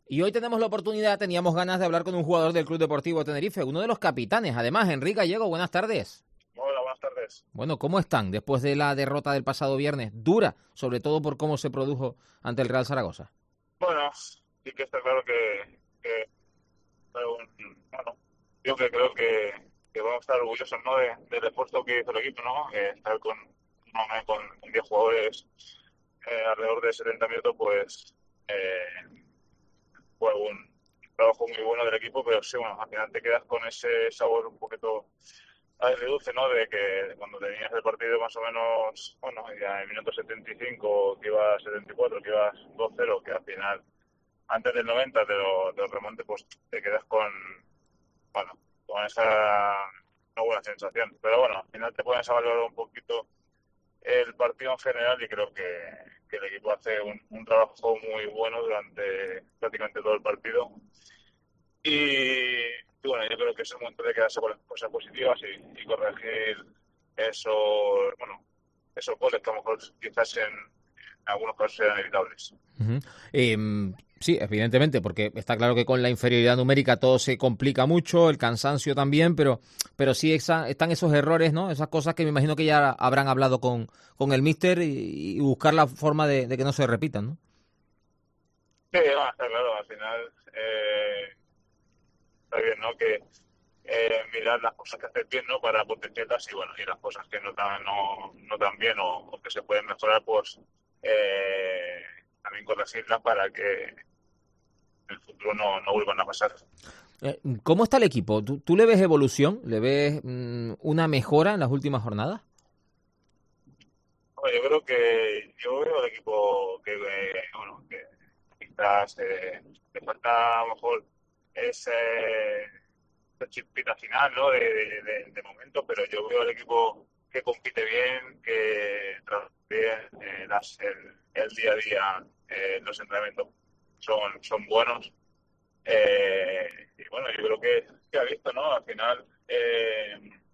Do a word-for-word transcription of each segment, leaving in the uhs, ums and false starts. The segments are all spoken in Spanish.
Y hoy tenemos la oportunidad, teníamos ganas de hablar con un jugador del Club Deportivo Tenerife, uno de los capitanes. Además, Enrique Gallego, buenas tardes. Hola, buenas tardes. Bueno, ¿cómo están después de la derrota del pasado viernes? Dura, sobre todo por cómo se produjo ante el Real Zaragoza. Bueno, sí que está claro que, que bueno, yo que creo que, que vamos a estar orgullosos, ¿no?, de, del esfuerzo que hizo el equipo, ¿no? Eh, estar con, no, con diez jugadores eh, alrededor de setenta minutos, pues eh, fue un trabajo muy bueno del equipo, pero sí, bueno, al final te quedas con ese sabor un poquito agridulce, ¿no?, de que cuando tenías el partido más o menos, bueno, ya en el minuto setenta y cinco, que ibas setenta y cuatro, que ibas dos cero, que al final, antes del noventa de los de lo remonte, pues te quedas con, bueno, con esa no buena sensación. Pero bueno, al final te pones a valorar un poquito el partido en general y creo que, que el equipo hace un, un trabajo muy bueno durante prácticamente todo el partido. Y, y bueno, yo creo que es el momento de quedarse con las cosas positivas y, y corregir esos, bueno, esos goles que a lo mejor quizás en, en algunos casos sean evitables. Uh-huh. Eh, sí, evidentemente, porque está claro que con la inferioridad numérica todo se complica mucho, el cansancio también, pero pero sí esa, están esos errores, ¿no? Esas cosas que me imagino que ya habrán hablado con, con el míster y, y buscar la forma de, de que no se repitan, ¿no? Sí, no, está claro, al final eh, está bien, ¿no?, que eh, mirar las cosas que haces bien, ¿no?, para potenciarlas y bueno, y las cosas que no tan, no, no tan bien o, o que se pueden mejorar, pues eh, también corregirlas para que en el futuro no, no vuelvan a pasar. Eh, ¿Cómo está el equipo? ¿Tú, tú le ves evolución? ¿Le ves mmm, una mejora en las últimas jornadas? Bueno, yo creo que yo veo el equipo que, eh, bueno, que quizás eh, le falta a lo mejor ese, esa chispita final, ¿no?, de, de, de, de momento, pero yo veo el equipo que compite bien, que trabaja bien, eh, las, el, el día a día, eh, los entrenamientos son, son buenos. Eh, y bueno, yo creo que, que ha visto, ¿no? Al final, eh,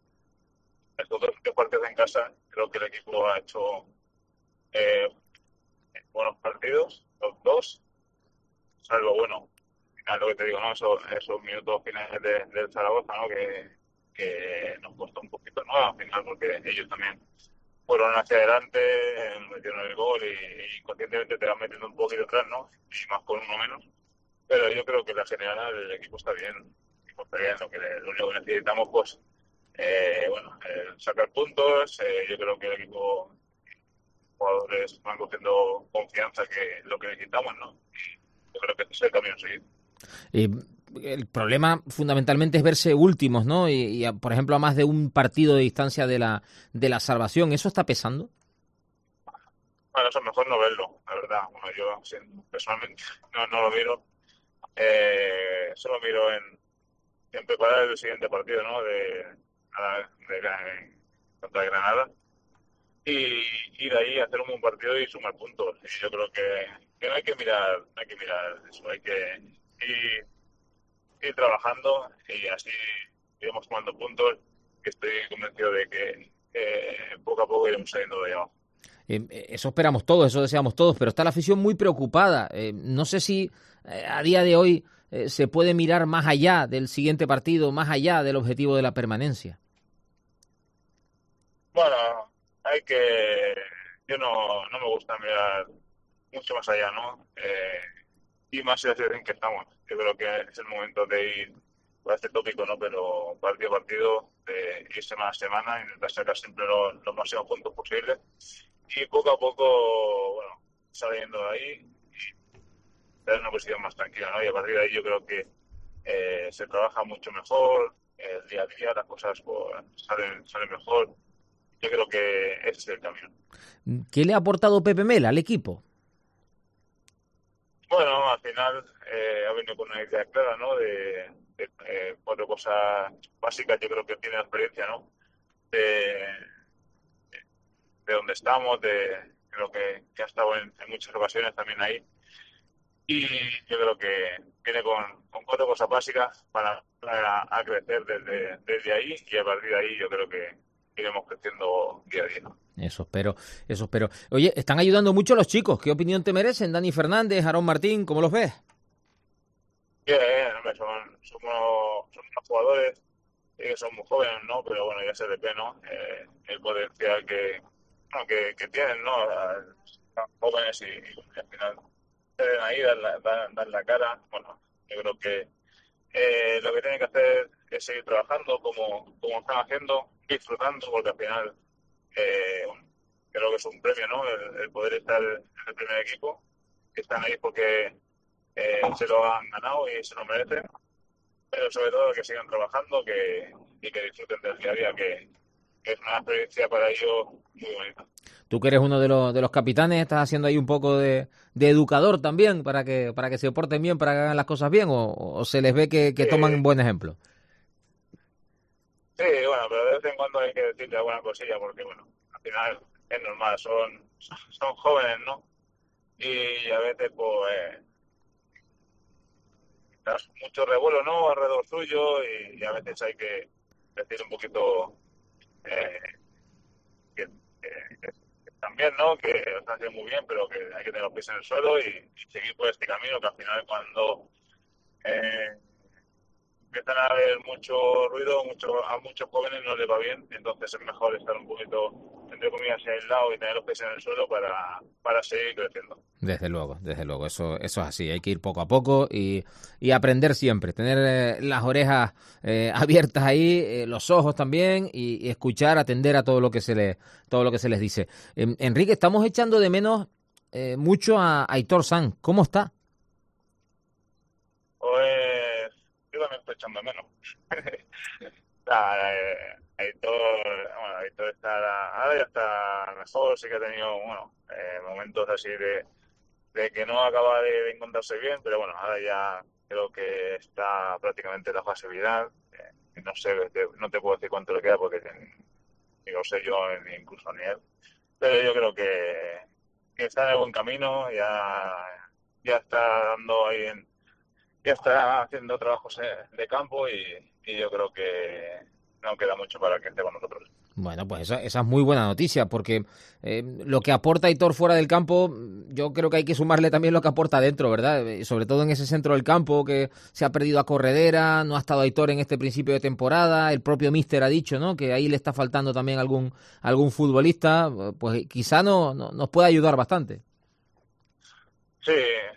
estos dos partidos en casa, creo que el equipo ha hecho eh, buenos partidos, los dos, salvo, bueno, al final lo que te digo, ¿no? Esos, esos minutos finales de, del Zaragoza, ¿no?, que, que nos costó un poquito, ¿no?, al final, porque ellos también fueron hacia adelante, eh, metieron el gol y, y inconscientemente te van metiendo un poquito atrás, ¿no?, y más con uno menos. Pero yo creo que en la general el equipo está bien, el equipo está bien, lo, que, lo único que necesitamos, pues, eh, bueno, eh, sacar puntos. Eh, yo creo que el equipo, los jugadores van cogiendo confianza, que es lo que necesitamos, ¿no? Y yo creo que ese es el camino a seguir. Eh, el problema fundamentalmente es verse últimos, ¿no? Y, y, por ejemplo, a más de un partido de distancia de la de la salvación. ¿Eso está pesando? Bueno, eso es mejor no verlo, la verdad. Bueno, yo sí, personalmente no, no lo miro. Eh, solo miro en, en preparar el siguiente partido, ¿no?, de, de, de, de contra Granada. Y, y de ahí hacer un buen partido y sumar puntos. Y yo creo que, que no hay que mirar, no hay que mirar eso, hay que ir, ir trabajando y así iremos sumando puntos, que estoy convencido de que eh, poco a poco iremos saliendo de ahí abajo. Eh, eso esperamos todos, eso deseamos todos, pero está la afición muy preocupada. Eh, no sé si eh, a día de hoy eh, se puede mirar más allá del siguiente partido, más allá del objetivo de la permanencia. Bueno, hay que... Yo no, no me gusta mirar mucho más allá, ¿no? Eh, y más en la situación en que estamos. Yo creo que es el momento de ir, por este tópico, ¿no?, pero partido a partido, de ir semana a semana, intentar sacar siempre los, los máximos puntos posibles y poco a poco, bueno, saliendo de ahí y tener una posición más tranquila, ¿no? Y a partir de ahí yo creo que eh, se trabaja mucho mejor, el día a día las cosas, pues, salen, salen mejor. Yo creo que ese es el camino. ¿Qué le ha aportado Pepe Mel al equipo? Bueno, al final eh, ha venido con una idea clara, ¿no?, de, de eh, cuatro cosas básicas. Yo creo que tiene experiencia, ¿no?, de, de dónde estamos, de creo que, que ha estado en, en muchas ocasiones también ahí. Y yo creo que viene con, con cuatro cosas básicas para, para a crecer desde, desde ahí, y a partir de ahí yo creo que iremos creciendo día a día. Eso espero, eso espero. Oye, están ayudando mucho los chicos. ¿Qué opinión te merecen? Dani Fernández, Aarón Martín, ¿cómo los ves? Bien, hombre, son, somos, son unos jugadores que son muy jóvenes, ¿no? Pero bueno, ya se les ve, ¿no? Eh, el potencial que, bueno, que, que tienen, ¿no? Son jóvenes y, y al final deben ahí dar la, dar, dar la cara. Bueno, yo creo que eh, lo que tienen que hacer es seguir trabajando como, como están haciendo, disfrutando, porque al final eh, bueno, creo que es un premio, ¿no? El, el poder estar en el primer equipo. Están ahí porque eh, se lo han ganado y se lo merecen, pero sobre todo que sigan trabajando que, y que disfruten del día a día, que, que es una experiencia para ellos muy bonita. Tú que eres uno de los, de los capitanes, ¿estás haciendo ahí un poco de, de educador también para que, para que se porten bien, para que hagan las cosas bien, o, o se les ve que, que Sí, toman buen ejemplo? sí, bueno, pero de vez en cuando hay que decirle alguna cosilla porque, bueno, al final es normal, son, son jóvenes, ¿no? Y a veces, pues, das mucho revuelo, ¿no? Alrededor suyo y, y a veces hay que decir un poquito eh, que, que- que están bien, ¿no? Que lo están haciendo muy bien, pero que hay que tener los pies en el suelo y, y seguir por este camino que al final cuando eh, empiezan a haber mucho ruido, mucho, a muchos jóvenes no les va bien, entonces es mejor estar un poquito, entre comillas, aislado y tener los pies en el suelo para, para seguir creciendo. Desde luego, desde luego, eso, eso es así, hay que ir poco a poco y, y aprender siempre, tener eh, las orejas eh, abiertas ahí, eh, los ojos también y, y escuchar, atender a todo lo que se le, todo lo que se les dice. Em, Enrique, estamos echando de menos eh, mucho a Aitor San, ¿cómo está? Pues yo también estoy echando menos. Está, eh, Aitor, bueno, Aitor está, ahora ya está mejor, sí que ha tenido, bueno, eh, momentos así de, de que no acaba de, de encontrarse bien, pero bueno, ahora ya creo que está prácticamente en la fase final. Eh, no sé, te- no te puedo decir cuánto le queda porque ni lo sé yo ni incluso ni él, pero yo creo que, que está en el buen camino, ya, ya está dando ahí en, ya está haciendo trabajos eh, de campo y, y yo creo que no queda mucho para que esté con nosotros. Bueno, pues esa, esa es muy buena noticia, porque eh, lo que aporta Aitor fuera del campo, yo creo que hay que sumarle también lo que aporta dentro, ¿verdad? Eh, Sobre todo en ese centro del campo que se ha perdido a Corredera, no ha estado Aitor en este principio de temporada, el propio míster ha dicho, ¿no? Que ahí le está faltando también algún algún futbolista, pues quizá no, no- nos pueda ayudar bastante. Sí,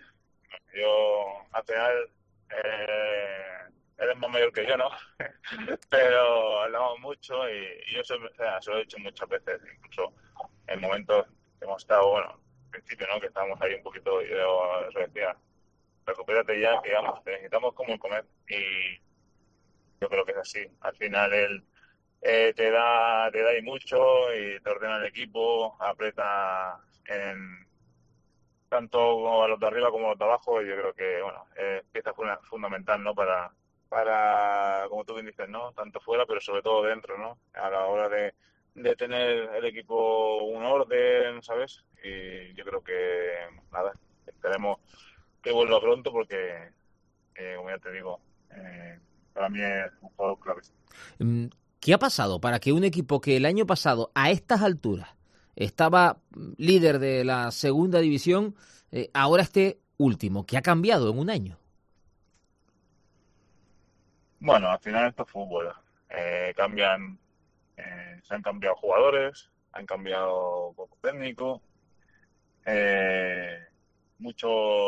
yo al final eh, él es más mayor que yo, ¿no? Pero hablamos mucho y, y yo se, o sea, se lo he dicho muchas veces, incluso en momentos que hemos estado, bueno, al principio, ¿no? Que estábamos ahí un poquito, y yo se decía, recupérate ya, que vamos, te necesitamos como comer. Y yo creo que es así. Al final él eh, te da, te da ahí mucho y te ordena el equipo, aprieta en tanto a los de arriba como a los de abajo. Y yo creo que, bueno, es pieza funda- fundamental, ¿no? Para, para, como tú bien dices, ¿no? Tanto fuera, pero sobre todo dentro, ¿no? A la hora de, de tener el equipo un orden, ¿sabes? Y yo creo que, nada, esperemos que vuelva pronto porque, eh, como ya te digo, eh, para mí es un jugador clave. Mm, ¿Qué ha pasado para que un equipo que el año pasado, a estas alturas, estaba mm, líder de la segunda división, eh, ahora esté último? ¿Qué ha cambiado en un año? Bueno, al final esto es fútbol. Eh, cambian, eh, se han cambiado jugadores, han cambiado poco técnico, eh, mucho,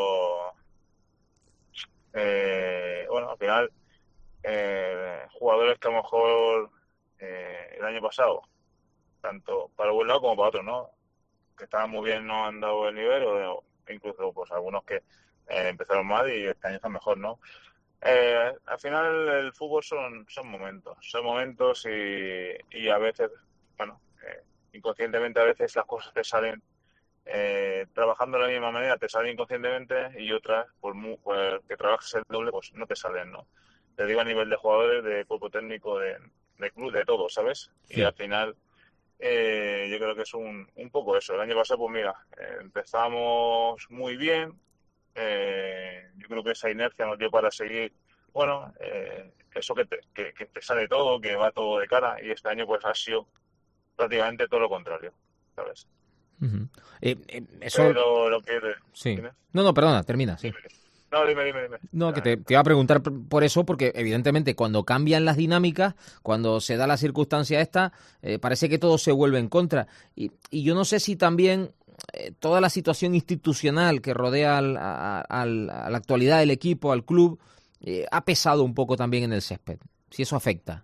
eh, bueno, al final eh, jugadores que a lo mejor eh, el año pasado, tanto para un lado como para otro, ¿no? Que estaban muy bien, no han dado el nivel, o, o incluso pues algunos que eh, empezaron mal y este año están mejor, ¿no? Eh, al final el fútbol son, son momentos, son momentos y, y a veces, bueno, eh, inconscientemente a veces las cosas te salen, eh, trabajando de la misma manera te salen inconscientemente y otras, por mu- pues, que trabajes el doble, pues no te salen, ¿no? Te digo a nivel de jugadores, de cuerpo técnico, de, de club, de todo, ¿sabes? Y al Sí. final eh, yo creo que es un, un poco eso. El año pasado, pues mira, eh, empezamos muy bien, eh, yo creo que esa inercia nos dio para seguir, bueno, eh, eso que te, que, que te sale todo, que va todo de cara, y este año pues ha sido prácticamente todo lo contrario, ¿sabes? Ujú. Eh, eh, eso, Pero lo que... sí. ¿Tienes? No, no, perdona, termina, sí. No, dime, dime, dime. No, que te, te iba a preguntar por eso, porque evidentemente cuando cambian las dinámicas, cuando se da la circunstancia esta, eh, parece que todo se vuelve en contra. Y, y yo no sé si también eh, toda la situación institucional que rodea al, a, al, a la actualidad del equipo, al club, eh, ha pesado un poco también en el césped, si eso afecta.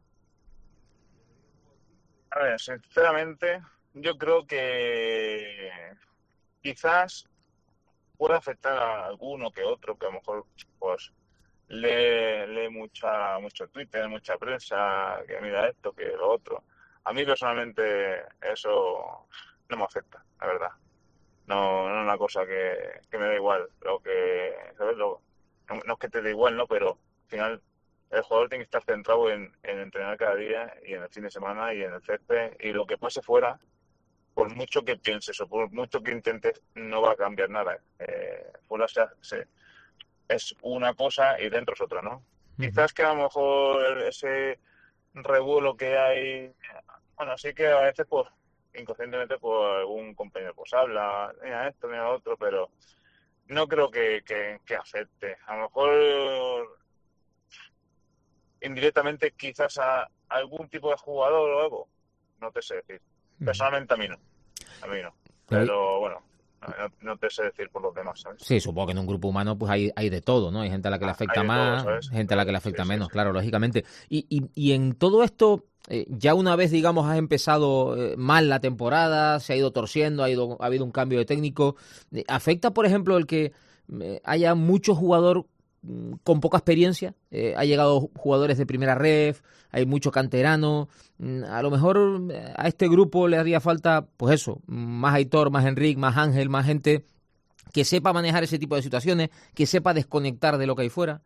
A ver, sinceramente, yo creo que quizás puede afectar a alguno que otro, que a lo mejor pues lee, lee mucha, mucho Twitter, mucha prensa, que mira esto, que lo otro. A mí personalmente eso no me afecta, la verdad. No, no es una cosa que, que me da igual. Lo que, ¿sabes? Lo, no, no es que te dé igual, ¿no? Pero al final el jugador tiene que estar centrado en, en entrenar cada día y en el fin de semana y en el césped, y lo que pase fuera, por mucho que pienses o por mucho que intentes, no va a cambiar nada. Eh, fuera se, se- es una cosa y dentro es otra, ¿no? Uh-huh. Quizás que a lo mejor ese revuelo que hay, bueno, sí que a veces pues inconscientemente pues algún compañero pues habla, mira esto, mira lo otro, pero no creo que, que, que afecte. A lo mejor indirectamente quizás a algún tipo de jugador o algo, no te sé decir. Uh-huh. Personalmente a mí no, a mí no. Pero bueno, no, no te sé decir por los demás, ¿sabes? Sí, supongo que en un grupo humano pues hay, hay de todo, ¿no? Hay gente a la que le Ah, hay afecta de todo, más, ¿sabes? gente a la que le Sí, afecta sí, menos, sí. claro, lógicamente. Y, y, y en todo esto, eh, ya una vez, digamos, has empezado eh, mal la temporada, se ha ido torciendo, ha, ido, ha habido un cambio de técnico, eh, ¿afecta, por ejemplo, el que eh, haya mucho jugador mm, con poca experiencia? Eh, ha llegado jugadores de primera ref, hay mucho canterano. Mm, A lo mejor eh, a este grupo le haría falta, pues eso, más Aitor, más Enric, más Ángel, más gente que sepa manejar ese tipo de situaciones, que sepa desconectar de lo que hay fuera.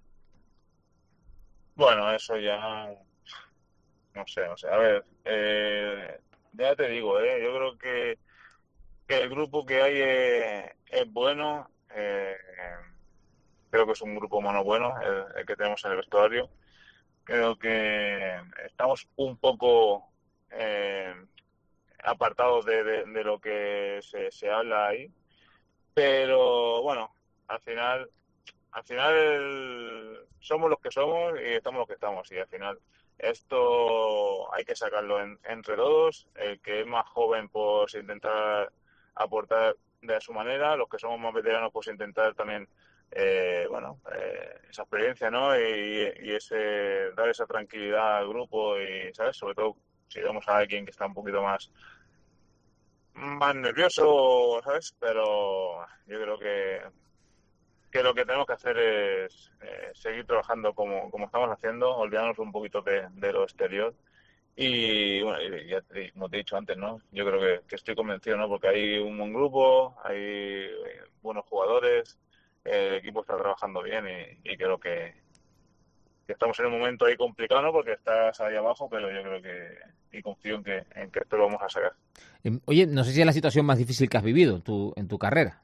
Bueno, eso ya, no sé, no sé. A ver, eh, ya te digo, ¿eh? Yo creo que, que el grupo que hay es, es bueno. eh, creo que es un grupo humano bueno, el, el que tenemos en el vestuario. Creo que estamos un poco eh, apartados de, de- de lo que se, se habla ahí, pero bueno, al final, al final somos los que somos y estamos los que estamos, y al final esto hay que sacarlo en- entre todos. El que es más joven, pues intentar aportar de su manera, los que somos más veteranos, pues intentar también eh, bueno, eh, esa experiencia, ¿no? Y, y ese dar esa tranquilidad al grupo, y, ¿sabes? Sobre todo si vemos a alguien que está un poquito más más nervioso, ¿sabes? Pero yo creo que, que lo que tenemos que hacer es eh, seguir trabajando como, como estamos haciendo, olvidarnos un poquito de, de lo exterior. Y bueno, y ya te- como te he dicho antes, ¿no? Yo creo que, que estoy convencido, ¿no? Porque hay un buen grupo, hay eh, buenos jugadores, el equipo está trabajando bien, y, y creo que, que estamos en un momento ahí complicado, ¿no? Porque estás ahí abajo, pero yo creo que, y confío en que, en que esto lo vamos a sacar. Eh, Oye, no sé si es la situación más difícil que has vivido en tu, en tu carrera.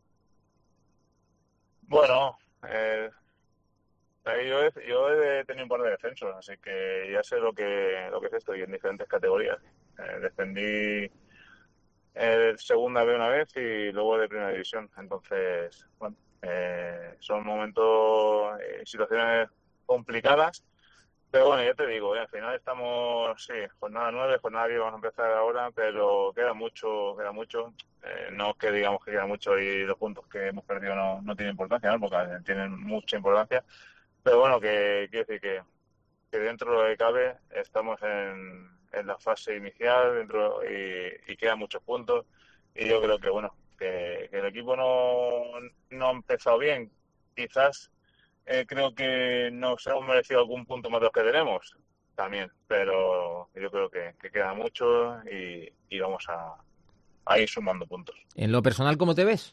Bueno, eh, ahí yo, he, yo he tenido un par de descensos, así que ya sé lo que, lo que es esto, y en diferentes categorías. Eh, descendí eh, segunda B una vez y luego de primera división. Entonces, bueno, eh, son momentos y situaciones complicadas, pero bueno, ya te digo, eh, al final estamos, sí, jornada nueve, jornada diez vamos a empezar ahora, pero queda mucho, queda mucho. Eh, no es que digamos que queda mucho y los puntos que hemos perdido no, no tienen importancia, ¿no? Porque tienen mucha importancia. Pero bueno, que quiero decir que, que dentro de lo que cabe estamos en, en la fase inicial dentro y, y quedan muchos puntos. Y yo creo que bueno, que, que el equipo no, no ha empezado bien. Quizás eh, creo que nos hemos merecido algún punto más de los que tenemos también, pero yo creo que, que queda mucho, y, y vamos a, a ir sumando puntos. En lo personal, ¿cómo te ves?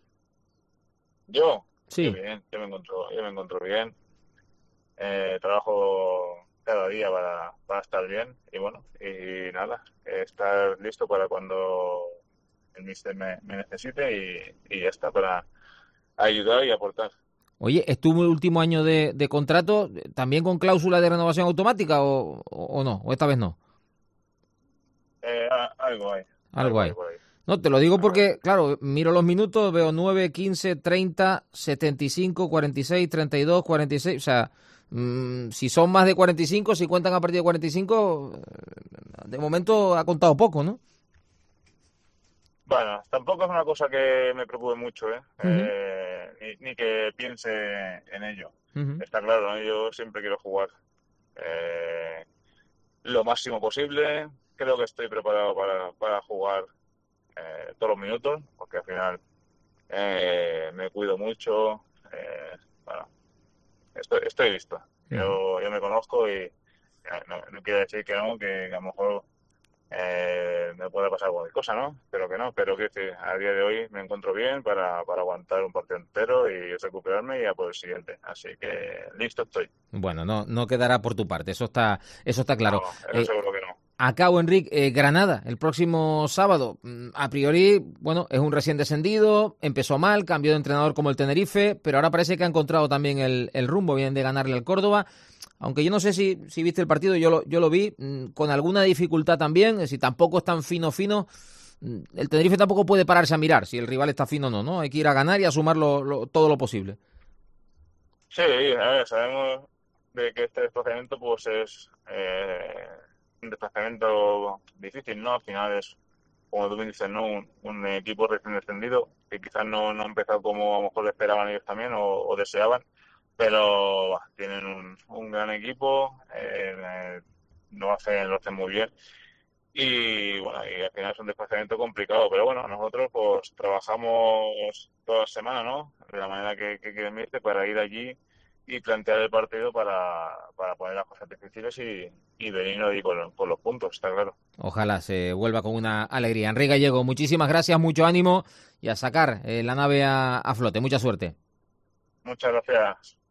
Yo, yo Sí. bien, yo me encuentro, yo me encuentro bien. Eh, trabajo cada día para, para estar bien, y bueno, y nada, estar listo para cuando el míster me, me necesite, y, y ya está, para ayudar y aportar. Oye, ¿es tu último año de, de contrato eh, también con cláusula de renovación automática o, o, o no? ¿O esta vez no? Eh, a- algo hay, Algo algo hay hay. por ahí. No, te lo digo porque, claro, miro los minutos, veo nueve, quince, treinta, setenta y cinco, cuarenta y seis, treinta y dos, cuarenta y seis, o sea, mmm, si son más de cuarenta y cinco, si cuentan a partir de cuarenta y cinco, de momento ha contado poco, ¿no? Bueno, tampoco es una cosa que me preocupe mucho, ¿eh? Uh-huh, Eh, ni, ni que piense en ello. uh-huh. Está claro, ¿no? Yo siempre quiero jugar eh, lo máximo posible. Creo que estoy preparado para, para jugar eh, todos los minutos, porque al final eh, me cuido mucho. Eh, bueno, estoy, estoy listo. Uh-huh. Yo, yo me conozco y eh, no, no quiere decir que no, que, que a lo mejor eh, me puede pasar cualquier cosa, ¿no? Pero que no, pero que sí, a día de hoy me encuentro bien para, para aguantar un partido entero y recuperarme y a por el siguiente. Así que listo estoy. Bueno, no, no quedará por tu parte, eso está, eso está No, claro. eso Eh, seguro que no. Acabo, Enrique, eh, Granada, el próximo sábado. Mm, A priori, bueno, es un recién descendido, empezó mal, cambió de entrenador como el Tenerife, pero ahora parece que ha encontrado también el, el rumbo, vienen de ganarle al Córdoba. Aunque yo no sé si, si viste el partido, yo lo, yo lo vi mm, con alguna dificultad también, es decir, tampoco es tan fino, fino. Mm, El Tenerife tampoco puede pararse a mirar si el rival está fino o no, ¿no? Hay que ir a ganar y a sumar lo- lo- todo lo posible. Sí, a ver, sabemos de que este desplazamiento pues es eh, un desplazamiento difícil, ¿no? Al final es, como tú me dices, ¿no? Un, un equipo recién descendido que quizás no, no ha empezado como a lo mejor esperaban ellos también o, o deseaban, pero bah, tienen un, un gran equipo, eh, eh, lo hacen, lo hacen muy bien. Y bueno, y al final es un desplazamiento complicado, pero bueno, nosotros pues trabajamos toda la semana, ¿no? De la manera que, que, que me dice, para ir allí y plantear el partido para, para poner las cosas difíciles y, y venir ahí con, con los puntos, está claro. Ojalá se vuelva con una alegría. Enrique Gallego, muchísimas gracias, mucho ánimo y a sacar eh, la nave a, a flote. Mucha suerte. Muchas gracias.